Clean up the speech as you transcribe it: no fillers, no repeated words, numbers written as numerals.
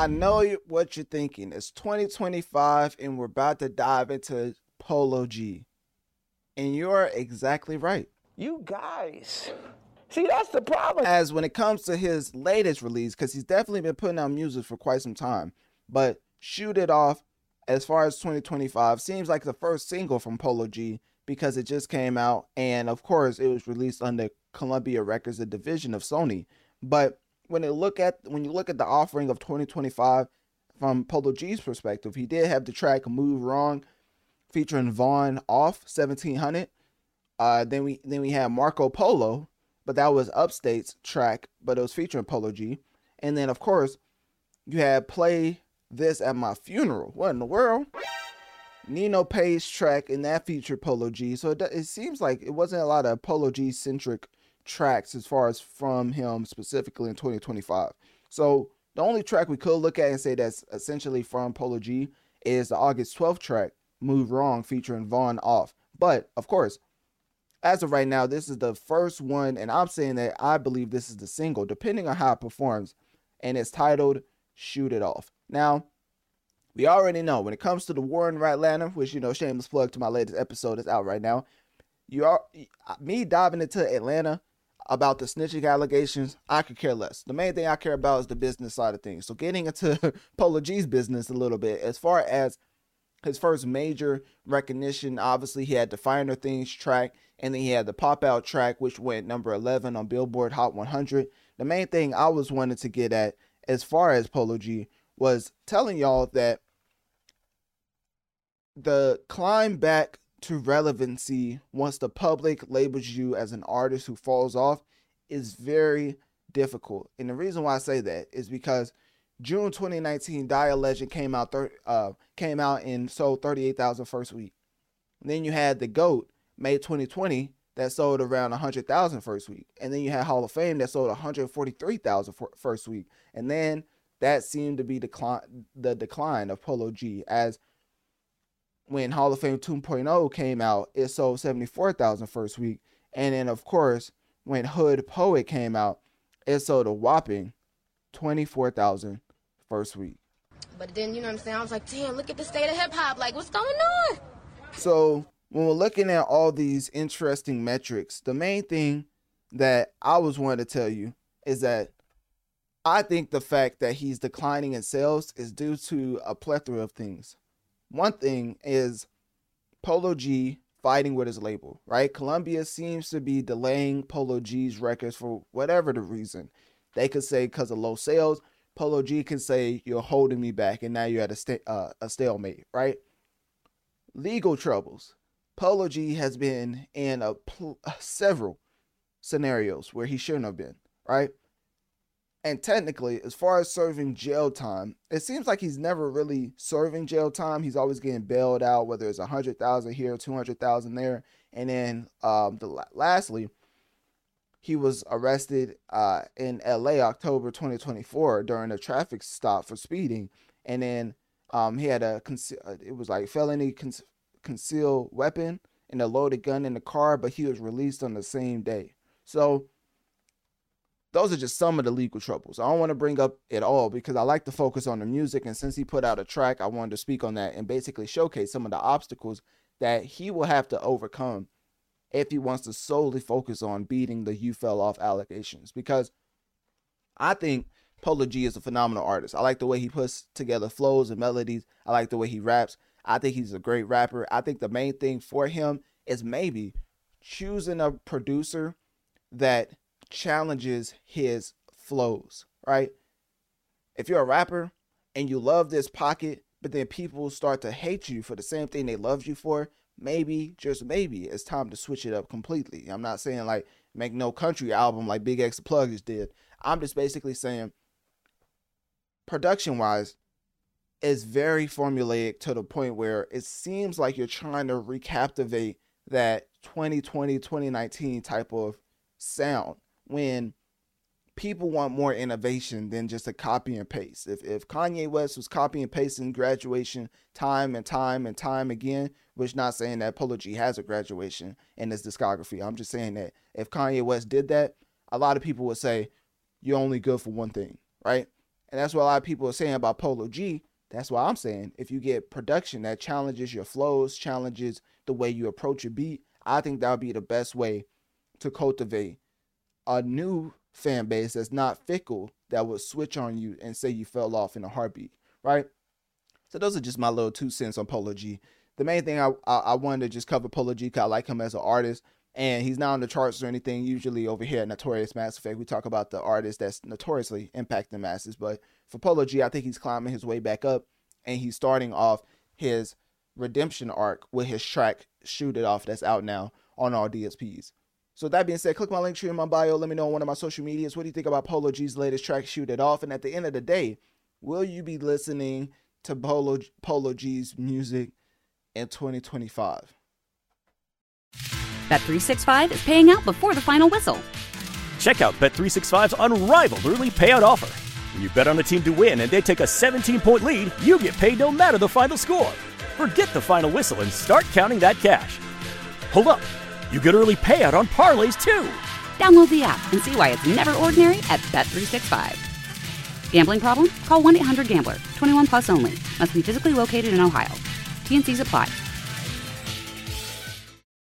I know what you're thinking. It's 2025 and we're about to dive into Polo G. And you're exactly right. You guys. See, that's the problem. As when it comes to his latest release, because he's definitely been putting out music for quite some time, but Shoot It Off, as far as 2025, seems like the first single from Polo G because it just came out. And of course, it was released under Columbia Records, a division of Sony. But when you look at the offering of 2025 from Polo G's perspective, he did have the track "Move Wrong" featuring Vaughn off 1700. Then we had Marco Polo, but that was Upstate's track, but it was featuring Polo G. And then of course you had Play This at My Funeral. What in the world? Nino Pay's track, and that featured Polo G. So it seems like it wasn't a lot of Polo G centric tracks as far as from him specifically in 2025. So the only track we could look at and say that's essentially from Polo G is the August 12th track, Move Wrong, featuring Vaughn off. But of course, as of right now, this is the first one, and I'm saying that I believe this is the single, depending on how it performs, and it's titled Shoot It Off. Now, we already know when it comes to the war in Atlanta, which, shameless plug to my latest episode is out right now. Me diving into Atlanta about the snitching allegations, I could care less. The main thing I care about is the business side of things. So getting into Polo G's business a little bit, as far as his first major recognition, obviously he had the Finer Things track, and then he had the Pop Out track, which went number 11 on Billboard Hot 100. The main thing I was wanting to get at as far as Polo G was telling y'all that the climb back to relevancy once the public labels you as an artist who falls off is very difficult. And the reason why I say that is because June 2019, Die a Legend came out and sold 38,000 first week. And then you had The GOAT, May 2020, that sold around 100,000 first week. And then you had Hall of Fame that sold 143,000 first week. And then that seemed to be the decline of Polo G, as when Hall of Fame 2.0 came out, it sold 74,000 first week. And then, of course, when Hood Poet came out, it sold a whopping 24,000 first week. But then, you know what I'm saying, I was like, damn, look at the state of hip-hop. Like, what's going on? So when we're looking at all these interesting metrics, the main thing that I was wanting to tell you is that I think the fact that he's declining in sales is due to a plethora of things. One thing is Polo G fighting with his label, right? Columbia seems to be delaying Polo G's records for whatever the reason. They could say because of low sales. Polo G can say you're holding me back, and now you're at a stalemate, right? Legal troubles. Polo G has been in several scenarios where he shouldn't have been, right? And technically, as far as serving jail time, it seems like he's never really serving jail time. He's always getting bailed out, whether it's 100,000 here, 200,000 there. And then lastly, he was arrested in LA October 2024 during a traffic stop for speeding. And then he had it was like felony concealed weapon and a loaded gun in the car, but he was released on the same day. So those are just some of the legal troubles. I don't want to bring up it all because I like to focus on the music. And since he put out a track, I wanted to speak on that and basically showcase some of the obstacles that he will have to overcome if he wants to solely focus on beating the "you fell off" allegations. Because I think Polo G is a phenomenal artist. I like the way he puts together flows and melodies. I like the way he raps. I think he's a great rapper. I think the main thing for him is maybe choosing a producer that challenges his flows, right? If you're a rapper and you love this pocket, but then people start to hate you for the same thing they loved you for, maybe, just maybe, it's time to switch it up completely. I'm not saying like make no country album like Big X the Plug just did. I'm just basically saying production wise is very formulaic to the point where it seems like you're trying to recaptivate that 2020, 2019 type of sound, when people want more innovation than just a copy and paste. If Kanye West was copy and pasting Graduation time and time and time again, which not saying that Polo G has a Graduation in his discography. I'm just saying that if Kanye West did that, a lot of people would say you're only good for one thing, right? And that's what a lot of people are saying about Polo G. That's why I'm saying if you get production that challenges your flows, challenges the way you approach your beat, I think that would be the best way to cultivate a new fan base that's not fickle, that would switch on you and say you fell off in a heartbeat, right? So those are just my little 2 cents on Polo G. The main thing I wanted to just cover Polo G because I like him as an artist, and he's not on the charts or anything. Usually over here at Notorious Mass Effect, we talk about the artist that's notoriously impacting masses. But for Polo G, I think he's climbing his way back up, and he's starting off his redemption arc with his track Shoot It Off that's out now on all DSPs. So that being said, click my link tree in my bio. Let me know on one of my social medias. What do you think about Polo G's latest track, Shoot It Off? And at the end of the day, will you be listening to Polo G's music in 2025? Bet365 is paying out before the final whistle. Check out Bet365's unrivaled early payout offer. When you bet on a team to win and they take a 17-point lead, you get paid no matter the final score. Forget the final whistle and start counting that cash. Hold up. You get early payout on parlays, too. Download the app and see why it's never ordinary at Bet365. Gambling problem? Call 1-800-GAMBLER. 21 plus only. Must be physically located in Ohio. T&Cs apply.